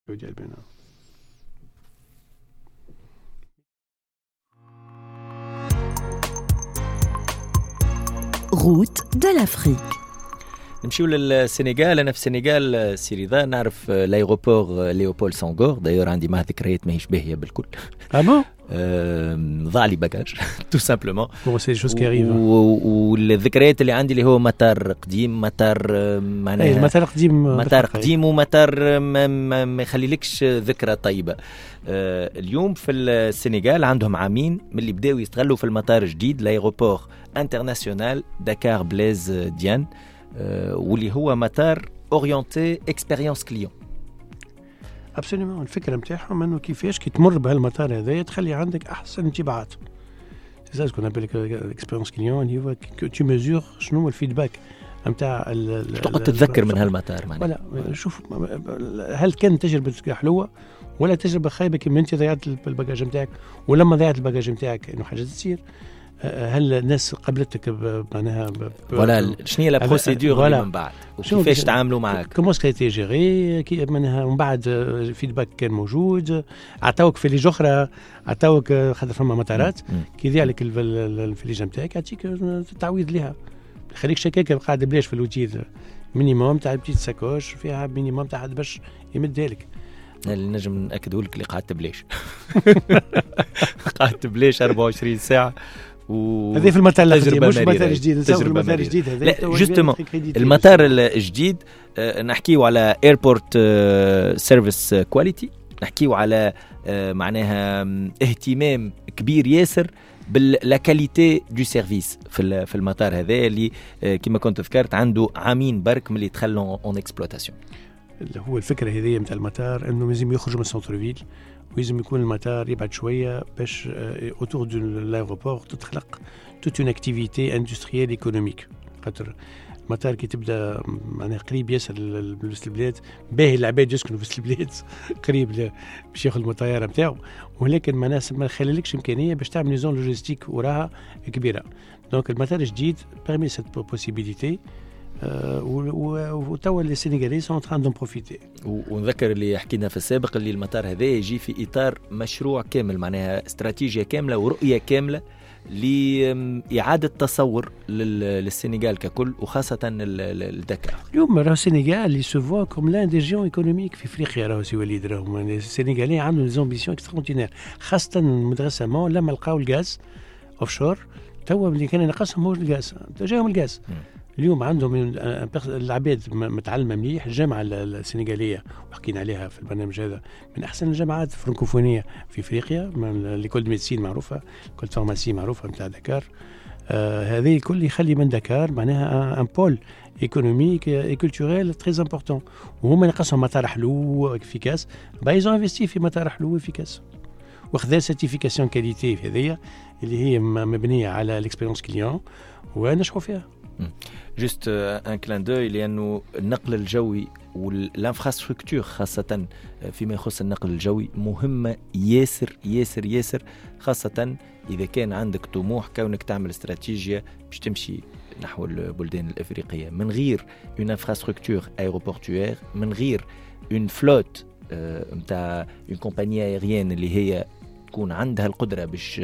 Route de l'Afrique. نمشيو للسنغال. انا في السنغال سيريدا نعرف لايروبور ليوبول سانغور. دايور عندي معاه ذكريات ماهيش باهيه بالكل. اه بون ضاع لي باجاج تو سامبلومون. بون سي جوست كي اريف. والذكريات اللي عندي اللي هو مطار قديم مطار معناها مطار قديم مطار قديم ومطار ما يخليلكش ذكرى طيبه. اليوم في السنغال عندهم عامين من اللي بداوا يستغلوا في المطار الجديد لايروبور انترناسيونال داكار بلايز ديان واللي هو مطار اورينتي اكسبيريونس كليون. ابسوليومون. الفكره نتاعهم انه كيفاش كي تمر بهالمطار هذايا تخلي عندك احسن انطباعات. سي سكون ابل اكسبيريونس كليون هو تو ميزور شنو هو الفيدباك نتاع تقعد تتذكر من هالمطار معناها. ولا شوف هل كانت تجربه حلوه ولا تجربه خايبه كيما انت ضيعت الباجاج نتاعك ولما ضيعت الباجاج نتاعك انه حاجه تصير. هل الناس قبلتك معناها ولا شنو هي لا بروسيدور من بعد وكيفاش تعاملوا معاك كومون سكايتي جيري كي معناها من بعد فيدباك كان موجود عطاوك في لي اخرى عطاوك خاطر فما مطارات كي يضيع لك الفليج نتاعك يعطيك تعويض ليها خليك شكاك قاعد بلاش في الوتيل مينيموم تاع بتيت ساكوش فيها مينيموم تاع باش يمدها لك. اللي نجم ناكده لك اللي قعدت بلاش قعدت بلاش أربعة وعشرين ساعه و هذه في المطار الجديد مش المطار الجديد نسوي المطار الجديد هذا. لا جوستومون المطار الجديد آه نحكيو على ايربورت سيرفيس كواليتي. نحكيو على آه معناها اهتمام كبير ياسر باللا كاليتي دو سيرفيس في في المطار هذا اللي آه كما كنت ذكرت عنده عامين برك من اللي دخلوا اون اكسبلوتاسيون. اللي هو الفكره هذه نتاع المطار انه لازم يخرج من السنتر فيل ويزم يكون المطار يبعد شويه باش اوتور دو لايروبور تتخلق توت اون اكتيفيتي اندستريال ايكونوميك خاطر المطار كي تبدا معناها قريب ياسر لوسط البلاد باهي العباد يسكنوا في البلاد قريب باش ياخذ الطياره نتاعو، ولكن ما ناس ما خلالكش امكانيه باش تعمل نظام لوجيستيك وراها كبيره. دونك المطار الجديد بيرمي سيت بوسيبيليتي وتوا لي سينيغالي سون تران دون بروفيتي. ونذكر اللي حكينا في السابق اللي المطار هذا يجي في اطار مشروع كامل، معناها استراتيجيه كامله ورؤيه كامله لإعادة تصور للسنغال ككل وخاصة الدكار. اليوم راهو السنغال يسوفوا كوم لان دي جيون ايكونوميك في افريقيا. راهو سي وليد راهو السنغاليين عندهم زامبيسيون اكستراوردينير، خاصة مدرسة لما لقاو الغاز اوفشور. توا اللي كان ينقصهم هو الغاز، جاهم الغاز. اليوم عندهم العباد متعلمه مليح. الجامعه السنغاليه وحكينا عليها في البرنامج هذا من احسن الجامعات الفرنكوفونيه في افريقيا، ليكول دو ميديسين معروفه، ليكول فارماسي معروفه نتاع دكار. آه هذه الكل يخلي من دكار معناها ان بول ايكونوميك اي كولتوريل تري امبورطون. وهما نقصهم مطار حلو افيكاس، بايزون انفستي في مطار حلو افيكاس وخذا سيرتيفيكاسيون كاليتي هذيا اللي هي مبنيه على الاكسبيريونس كليون ونشحوا فيها. جست ان كلان دوي لانه النقل الجوي والانفراستركتور خاصه فيما يخص النقل الجوي مهمه ياسر ياسر ياسر، خاصه اذا كان عندك طموح كونك تعمل استراتيجيه باش تمشي نحو البلدان الافريقيه. من غير اون انفراستركتور ايروبورتوير، من غير اون فلوت نتاع اون كومباني ايريان اللي هي تكون عندها القدره باش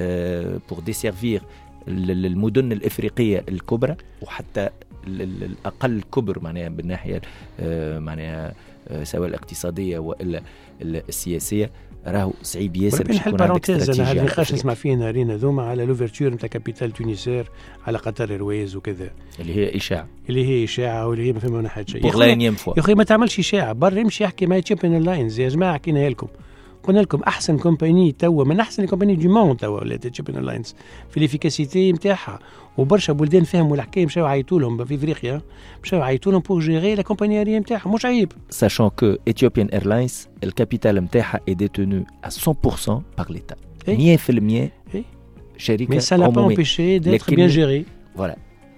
بور ديسيرفير المدن الافريقيه الكبرى وحتى الاقل كبر معناها بالناحيه معناها سواء الاقتصاديه والا السياسيه، راهو صعيب ياسر باش يكون عندك استراتيجيه. انا نقاش نسمع فيه نهارين هذوما على لوفرتور نتاع كابيتال تونسير على قطر ايرويز وكذا، اللي هي اشاعه اللي هي اشاعه واللي هي ما فهمنا حاجه شيء. يا اخي ما تعملش اشاعه، برا يمشي يحكي مع تشيبن لاينز. يا جماعه حكينا لكم، قلنا لكم احسن كومباني توا من احسن الكومباني دو موند توا ولات تشيبن لاينز في الافيكاسيتي نتاعها. وبرشا بلدان فهموا الحكايه مشاو عيطوا لهم في افريقيا، مشاو عيطوا لهم بور جيري لا كومباني ايريان نتاعهم. مش عيب ساشون كو Ethiopian Airlines الكابيتال نتاعها est détenu à cent pour cent par l'État. مية بالمية شركه mais ça l'a pas empêché d'être bien géré. voilà.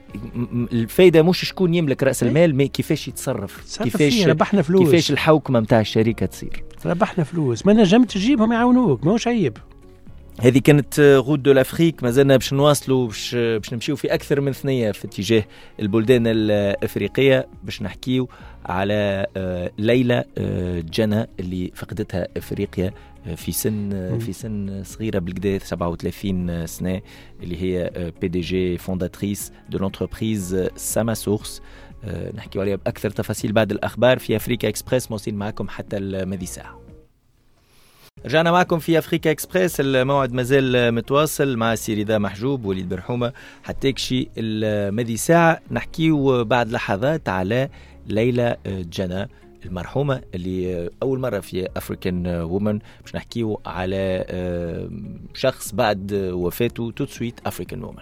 الفايده مش شكون يملك راس المال، مي كيفاش يتصرف، كيفاش ربحنا فلوس، كيفاش الحوكمه نتاع الشركه تصير. ربحنا فلوس، ما نجمت تجيبهم يعاونوك، ماهوش عيب. هذه كانت غود دو لافريك. مازلنا باش نواصلوا باش باش نمشيو في اكثر من ثنيه في اتجاه البلدان الافريقيه، باش نحكيو على ليلى جنى اللي فقدتها افريقيا في سن في سن صغيره بالكدا سبعة وثلاثين سنه، اللي هي بي دي جي فونداتريس دو لونتربريز ساما سورس. نحكيو عليها باكثر تفاصيل بعد الاخبار في افريكا اكسبريس، موصل معكم حتى الماضي ساعه. رجعنا معكم في أفريكا إكسبريس، الموعد مازال متواصل مع سيريدا محجوب وليد برحومة حتى كشي الماضي ساعة. نحكيو بعد لحظات على ليلى جنى المرحومة اللي أول مرة في أفريكان وومن. باش نحكيو على شخص بعد وفاته تو سويت أفريكان وومن.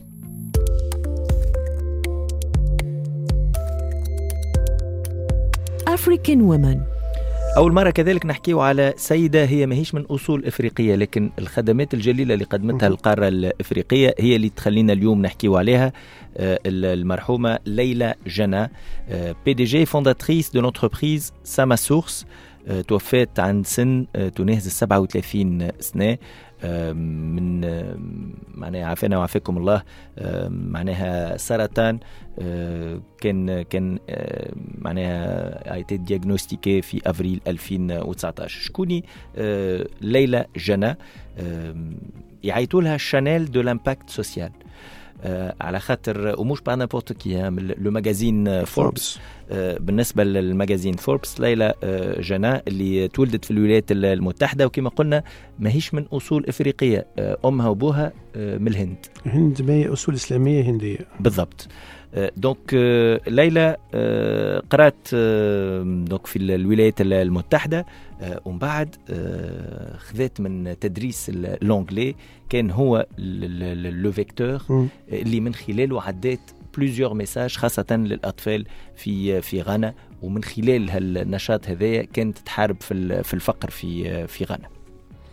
أفريكان وومن أول مرة كذلك نحكيو على سيدة هي ماهيش من أصول إفريقية، لكن الخدمات الجليلة اللي قدمتها القارة الإفريقية هي اللي تخلينا اليوم نحكيو عليها. المرحومة ليلى جنى، بي دي جي فونداتريس دو لونتربريز ساما سورس، توفات عند سن تناهز السبعة وثلاثين سنة من معناها عافانا وعافاكم الله، معناها سرطان كان كان معناها ايتي دياغنوستيكي في افريل ألفين وتسعة عشر. شكوني ليلى جنى؟ يعيطوا لها شانيل دو لامباكت سوسيال على خاطر ومش با نابورت كي لو ماجازين فوربس. بالنسبه للماجازين فوربس ليلى جنى اللي تولدت في الولايات المتحده، وكما قلنا ماهيش من اصول افريقيه، امها وابوها من الهند. الهند ما هي اصول اسلاميه هنديه بالضبط. دونك ليلى قرأت دونك في الولايات المتحدة، ومن بعد خذت من تدريس اللونجلي، كان هو لو فيكتور اللي من خلاله عدت بليزيور ميساج خاصة للأطفال في في غانا، ومن خلال هالنشاط هذايا كانت تحارب في في الفقر في في غانا.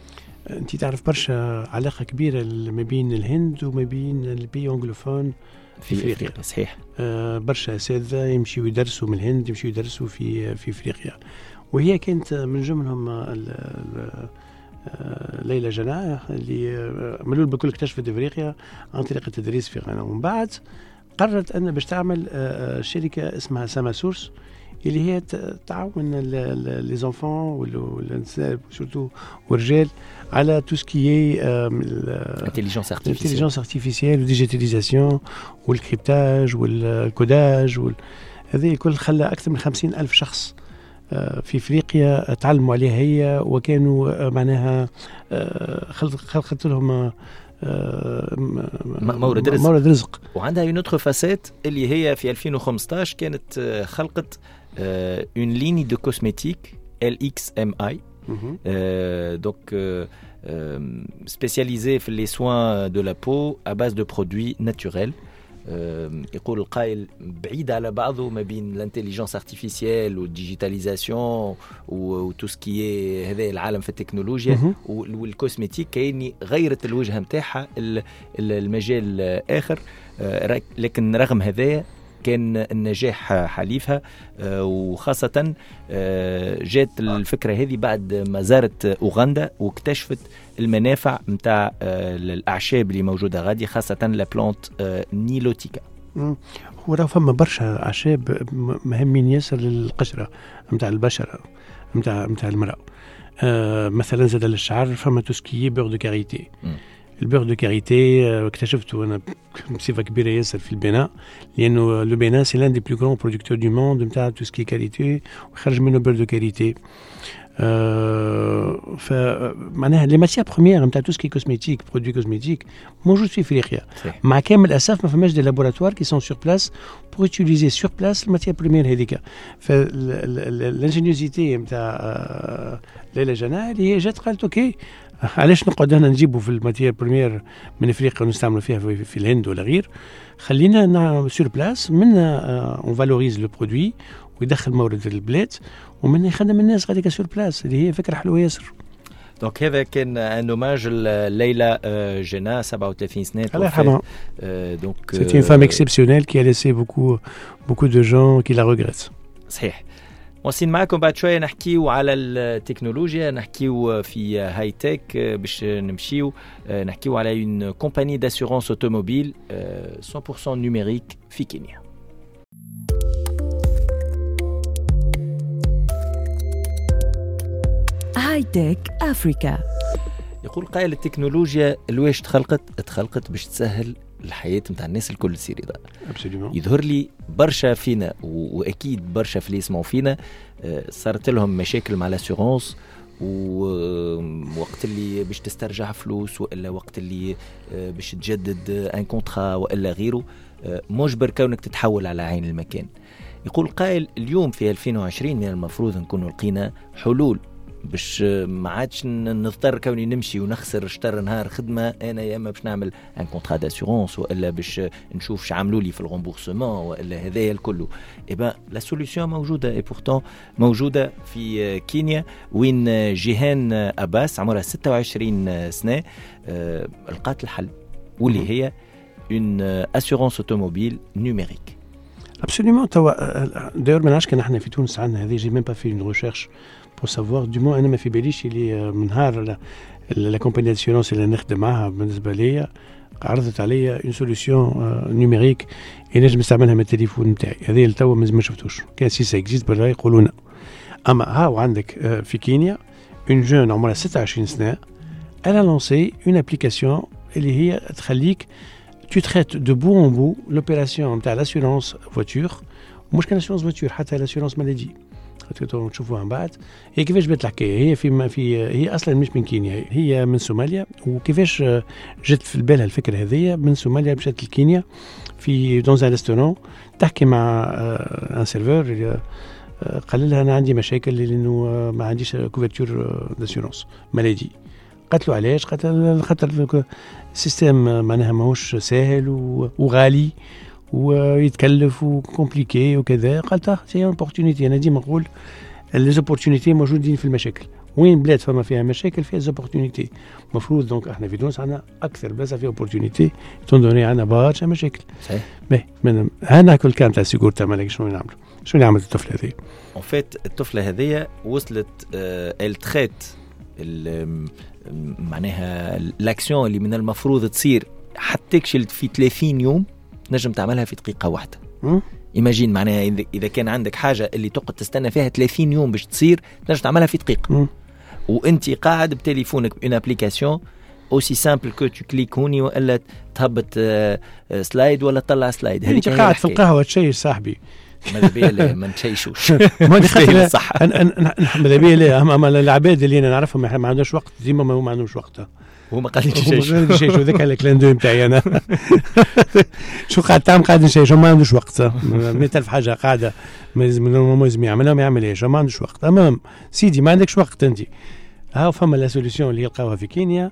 انت تعرف برشا علاقه كبيره ما بين الهند وما بين البي انجلوفون في افريقيا. صحيح. آه برشا اساتذه يمشيوا يدرسوا من الهند يمشيوا يدرسوا في في افريقيا، وهي كانت من جملهم ال ال ليلى جناح اللي عملوا بكل اكتشفت افريقيا عن طريق التدريس في غانا. ومن بعد قررت ان باش تعمل شركه اسمها سما سورس اللي هي تعاون لي زونفون والنساء سورتو والرجال على تو سكي انتيليجنس ارتيفيسيال انتيليجنس ارتيفيسيال وديجيتاليزاسيون والكريبتاج والكوداج وال... هذه الكل خلى اكثر من خمسين ألف شخص في افريقيا تعلموا عليها هي، وكانوا معناها خلقت لهم مورد رزق. مورد رزق. وعندها اون اوتر فاسيت اللي هي في ألفين وخمسطاش كانت خلقت اون ليني دو كوسميتيك ال اكس ام اي دونك سبيسياليزي في لي سوان دو لا بو ا باز دو برودوي ناتوريل. يقول القائل بعيد على بعضه ما بين الانتيليجنس ارتيفيسيال والديجيتاليزاسيون وتو سكي هذا العالم في التكنولوجيا والكوسميتيك كأني غيرت الوجهه نتاعها المجال اخر. لكن رغم هذا كان النجاح حليفها، وخاصة جات الفكرة هذه بعد ما زارت أوغندا واكتشفت المنافع متاع الأعشاب اللي موجودة غادي، خاصة لبلانت نيلوتيكا. هو راه فما برشا أعشاب مهمين ياسر للقشرة متاع البشرة متاع متاع المرأة. آه مثلا زاد للشعر فما توسكي بور دو كاريتي. البور دو كاريتي اكتشفته انا بصفه كبيره ياسر في البناء، لانه لو بناء سي لان دي بلو غران برودكتور دو موند نتاع تو سكي كاريتي، وخرج منه بور دو كاريتي. أه فمعناها لي ماتيير بروميير نتاع تو سكي كوزميتيك برودوي كوزميتيك موجود في افريقيا. مع كامل الاسف ما فماش دي لابوراتوار كي سون سور بلاس بور يوتيليزي سور بلاس الماتيير بروميير هذيك. فالانجينيوزيتي نتاع ليلى جناح اللي هي جات قالت اوكي علاش نقعد هنا نجيبوا في الماتيير بريمير من افريقيا ونستعملوا فيها في, في الهند ولا غير، خلينا نعمل سور بلاس منا اون فالوريز لو برودوي ويدخل مورد البلاد ومن يخدم الناس غاديك سور بلاس، اللي هي فكره حلوه ياسر. دونك هذا كان ان اوماج ليلى جناح سبعة وثلاثين سنه. الله يرحمها. دونك سيتي اون فام اكسبسيونيل كي ا ليسي بوكو بوكو دو جون كي لا ريغريت. صحيح. واصلين معكم بعد شويه نحكيو على التكنولوجيا، نحكيو في هاي تك باش نمشيو نحكيو على اون كومباني داسيورونس اوتوموبيل مية بالمية نيميريك في كينيا. هاي تك افريكا. يقول قائل التكنولوجيا الواش تخلقت تخلقت باش تسهل الحياة متاع الناس الكل تصير إذا يظهر لي برشا فينا وأكيد برشا في اللي يسمعوا فينا صارت لهم مشاكل مع الاسيورونس، ووقت اللي باش تسترجع فلوس وإلا وقت اللي باش تجدد ان كونترا وإلا غيره مجبر كونك تتحول على عين المكان. يقول قائل اليوم في ألفين وعشرين من المفروض نكون لقينا حلول باش ما عادش نضطر كوني نمشي ونخسر شتر نهار خدمه انا يا اما باش نعمل ان كونترا داسيورونس والا باش نشوف شو عملوا لي في الغومبورسمون والا هذايا الكل. اي با لا سوليوشن موجوده اي بورتون موجوده في كينيا وين جيهان أباس عمرها ستة وعشرين سنه أه لقات الحل واللي هي اون اسيورونس اوتوموبيل نيميريك. ابسوليومون. توا داير ما نعرفش كان احنا في تونس عندنا هذه جي ميم با في اون ريشيرش pour savoir du moins أنا ما في باليش اللي من نهار لا كومباني داسيورونس اللي نخدم معها بالنسبة ليا عرضت عليا اون سوليوشن نيميريك اللي نجم نستعملها من التليفون نتاعي. هذه التوا ما شفتوش، كان سي سا اكزيست بالله يقولونا. اما هاو عندك في كينيا اون جون عمرها ستة وعشرين سنة elle a lancé une application اللي هي تخليك tu traites de bout en bout l'opération نتاع l'assurance voiture، مش كان assurance voiture حتى l'assurance maladie تشوفوها من بعد. هي كيفاش بات الحكايه؟ هي في في هي اصلا مش من كينيا، هي من صوماليا. وكيفاش جت في بالها الفكره هذه؟ من صوماليا مشات لكينيا في دون ان ريستورون تحكي مع ان سيرفور قال لها انا عندي مشاكل لانه ما عنديش كوفرتور داسيورونس مالادي. قالت له علاش؟ قالت له خاطر السيستم معناها ماهوش ساهل وغالي ويتكلف وكومبليكي وكذا. قالت سي اوبورتونيتي. انا ديما نقول لي زوبورتونيتي موجودين في المشاكل، وين بلاد فما فيها مشاكل فيها زوبورتونيتي. المفروض دونك احنا في تونس عندنا اكثر بلاصه فيها اوبورتونيتي، تندوني عندنا برشا مشاكل. صحيح. باهي من هنا كل كان تاع سيكورتا مالك شنو نعملوا؟ شنو اللي عملت الطفله هذه؟ ان فيت الطفله هذه وصلت ال تريت معناها الاكسيون اللي من المفروض تصير حتى تكشل في ثلاثين يوم نجم تعملها في دقيقه واحده. ايماجين معناها اذا كان عندك حاجه اللي تقعد تستنى فيها ثلاثين يوم باش تصير تنجم تعملها في دقيقه. م. وانت قاعد بتليفونك اون ابليكاسيون اوسي سامبل كو تو كليك هوني ولا تهبط سلايد ولا تطلع سلايد. انت قاعد في القهوه تشيء صاحبي ماذا بيا ما نشيشوش ما نخلي صح. ماذا بيا لا اما العباد اللي انا نعرفهم ما عندوش وقت ديما ما عندهمش وقتها. هو ما قاعد يشيشوا يشيشوا ذاك الكلاندو نتاعي انا شو قاعد تعمل قاعد نشيشوا ما عندوش وقت. مئة ألف حاجه قاعده ما لازم يعملها ما يعملهاش ما عندوش وقت. امام سيدي ما عندكش وقت انت. ها فما لا سوليسيون اللي يلقاوها في كينيا.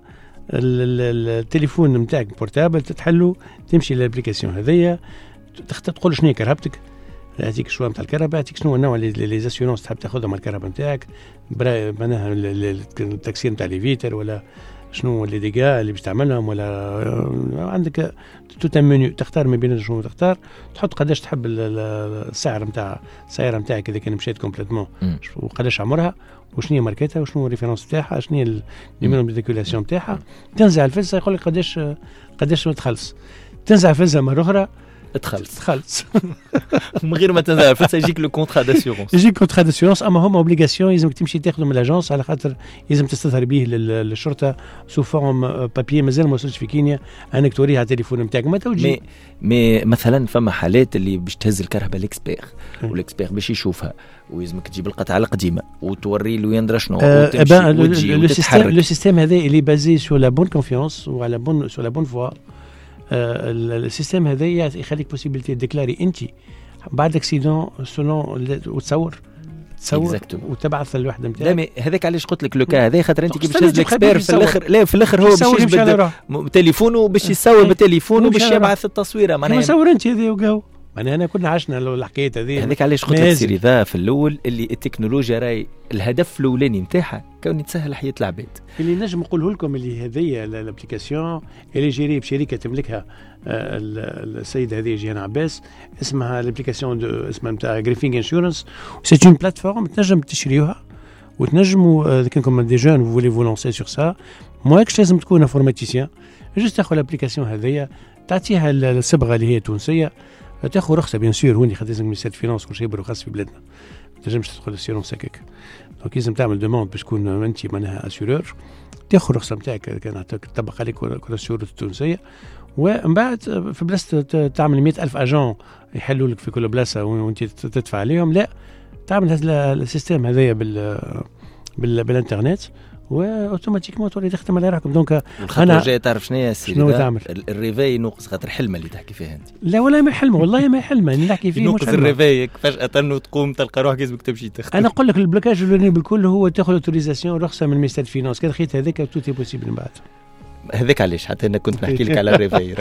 التليفون نتاعك بورتابل تتحلو تمشي للابليكاسيون هذيا تقول شنو كرهبتك يعطيك شويه نتاع الكهرباء يعطيك شنو النوع لي زاسيورونس تحب تاخذهم على الكهرباء نتاعك معناها التكسير نتاع ليفيتر ولا شنو اللي ديجا اللي باش تعملهم ولا عندك توت منيو تختار ما بين شنو تختار تحط قداش تحب السعر نتاع السياره نتاعك اذا كان مشيت كومبليتمون وقداش عمرها وشنو هي ماركتها وشنو الريفيرونس نتاعها شنو هي النيميرو دو ديكولاسيون نتاعها تنزع الفلسه يقول لك قداش قداش تخلص تنزع الفلسه مره اخرى تخلص تخلص من غير ما تنزل الفلوس يجيك لو كونترا داسيورونس يجيك كونترا داسيورونس اما هما اوبليغاسيون لازمك تمشي تاخذه من لاجونس على خاطر لازم تستظهر به للشرطه سو فورم بابي مازال ما وصلش في كينيا انك توريها على التليفون نتاعك ما توجي مي مي مثلا فما حالات اللي باش تهز الكهرباء الاكسبير والاكسبير باش يشوفها ويلزمك تجيب القطعه القديمه وتوري له يندرى شنو وتمشي وتجي وتتحرك. لو سيستيم هذا اللي بازي سو لا بون كونفيونس وعلى بون سو لا بون فوا. السيستم هذا يخليك بوسيبيليتي ديكلاري انت بعد اكسيدون سولون وتصور تصور وتبعث الوحده نتاعك. لا مي هذاك علاش قلت لك لوكا هذا خاطر انت كي باش تهز الاكسبير في الاخر لا في الاخر هو باش يجبد تليفونه باش يصور بتليفونه باش يبعث التصويره معناها صور انت هذه وقاو معناها انا كنا عشنا الحكايه هذه. هذاك علاش قلت لك سيري ذا في الاول اللي التكنولوجيا راي الهدف الاولاني نتاعها كون تسهل حياه العباد. اللي نجم نقوله لكم اللي هذه الابليكاسيون اللي جيري بشركه تملكها السيد هذه جيهان عباس اسمها الابليكاسيون اسمها نتاع غريفينغ انشورنس سي اون بلاتفورم تنجم تشريوها وتنجموا اذا كنتم دي جون فولي فو لونسي سور سا ماكش لازم تكون انفورماتيسيان جوست تاخذ الابليكاسيون هذه تعطيها الصبغه اللي هي تونسيه تاخذ رخصه بيان سور هوني خاطر لازم مينيستير فينانس كل شيء برخص في بلادنا ما تنجمش تدخل السيرونس هكاك دونك لازم تعمل دوموند باش تكون انت معناها اسيورور تاخذ الرخصه نتاعك كان تطبق عليك كل الشروط التونسيه ومن بعد في بلاصه تعمل مئة ألف اجون يحلوا لك في كل بلاصه وانت تدفع عليهم لا تعمل هذا السيستم هذايا بال بالانترنت واوتوماتيكمون تولي تخدم على روحك. دونك انا جاي تعرف شنو هي شنو تعمل الريفاي ناقص خاطر حلمه اللي تحكي فيها انت. لا ولا ما حلمه والله ما حلمه اللي نحكي فيه ناقص الريفاي فجاه تقوم تلقى روحك لازمك تمشي تخدم. انا نقول لك البلوكاج الاولاني بالكل هو تاخذ اوتوريزاسيون رخصه من مينيستير فينانس كان خيط هذاك توتي بوسيبل من بعد هذاك علاش حتى انا كنت نحكي لك على الريفاي.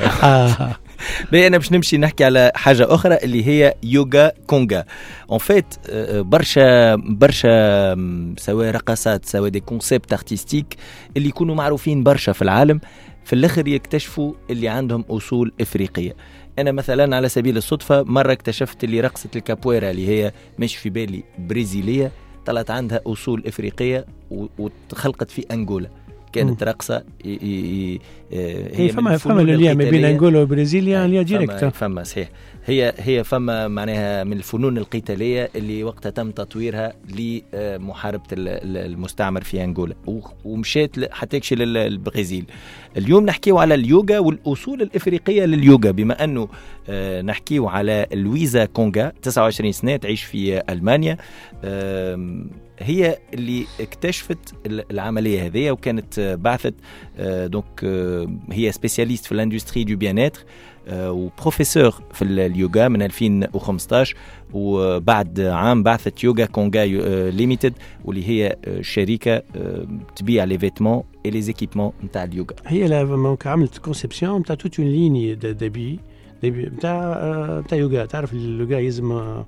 بي انا باش نمشي نحكي على حاجه اخرى اللي هي يوغا كونغا. اون فيت برشا برشا سواء رقصات سواء دي كونسيبت ارتستيك اللي يكونوا معروفين برشا في العالم في الاخر يكتشفوا اللي عندهم اصول افريقيه. انا مثلا على سبيل الصدفه مره اكتشفت اللي رقصه الكابويرا اللي هي مش في بالي برازيليه طلعت عندها اصول افريقيه وتخلقت في انغولا. كانت رقصة هي فما فما اللي ما بين أنغولا وبرازيليا اللي ديريكت فما صحيح هي هي فما معناها من الفنون القتالية اللي وقتها تم تطويرها لمحاربة المستعمر في أنغولا ومشيت حتى يكشي للبرازيل. اليوم نحكيو على اليوغا والأصول الإفريقية لليوغا بما أنه نحكيو على لويزا كونغا تسعة وعشرين سنة تعيش في ألمانيا. هي اللي اكتشفت العملية هذه وكانت بعثت دونك هي سبيسياليست في الاندستري دو بيانيتر وبروفيسور في اليوغا من ألفين وخمسطاش وبعد عام بعثت يوغا كونغا ليميتد واللي هي شركة تبيع لي فيتمون اي لي زيكيبمون نتاع اليوغا. هي لا عملت كونسيبسيون نتاع توت اون ليني دابي نتاع نتاع يوغا. تعرف اليوغا يلزم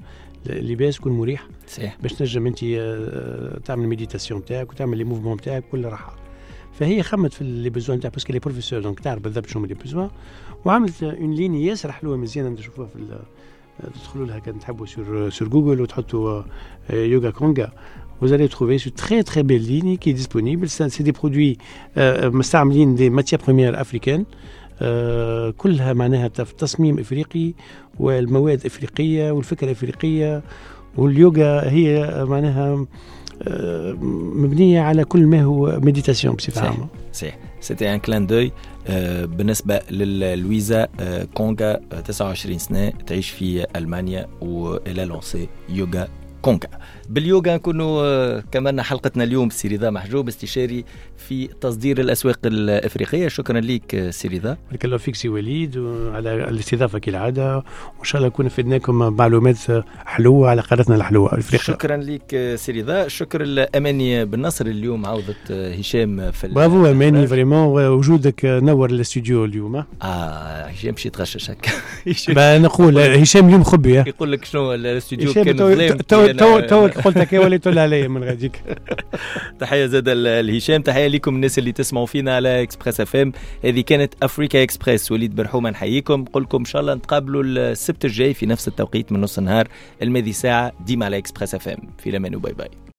اللباس يكون مريح صحيح. باش تنجم انت تعمل ميديتاسيون نتاعك وتعمل لي موفمون نتاعك بكل راحه. فهي خمت في لي بيزوان نتاع باسكو لي بروفيسور دونك تعرف بالضبط شنو لي بيزوان، وعملت اون ليني ياسر حلوه مزيانه تشوفوها في تدخلوا لها كان تحبوا سور سور جوجل وتحطوا يوغا كونغا. Vous allez trouver une très très belle ligne qui est disponible. C'est des produits مستعملين des matières premières africaines. Uh, كلها معناها تصميم إفريقي والمواد إفريقية والفكرة إفريقية، واليوغا هي معناها uh, مبنية على كل ما هو ميديتاسيون بصفة عامة. صحيح. C'était un clin d'œil uh, بالنسبة للويزا uh, كونغا uh, تسعة وعشرين سنة تعيش في ألمانيا وإلى لونسي يوغا كونغا. باليوغا نكونوا كمان حلقتنا اليوم سي رضا محجوب استشاري في تصدير الأسواق الأفريقية. شكرا لك سي رضا. بارك الله فيك سي وليد على الاستضافة كالعادة، وإن شاء الله نكون فدناكم معلومات حلوة على قارتنا الحلوة أفريقيا. شكرا لك سي رضا. شكر الأماني بالنصر اليوم عوضت هشام في برافو أماني فريمون وجودك نور الاستوديو اليوم. اه هشام مشي تغشش هكا. ما نقول هشام اليوم خبي يقول لك شنو الاستوديو كان ظلام. تو تو قلت ولا تقول علي من غاديك. تحية زادة الهشام. تحية لكم الناس اللي تسمعوا فينا على اكسبريس اف ام. هذه كانت افريكا اكسبريس. وليد برحومة نحييكم، نقول لكم ان شاء الله نتقابلوا السبت الجاي في نفس التوقيت من نص النهار الماضي ساعة ديما على اكسبريس اف ام. في الامان وباي باي.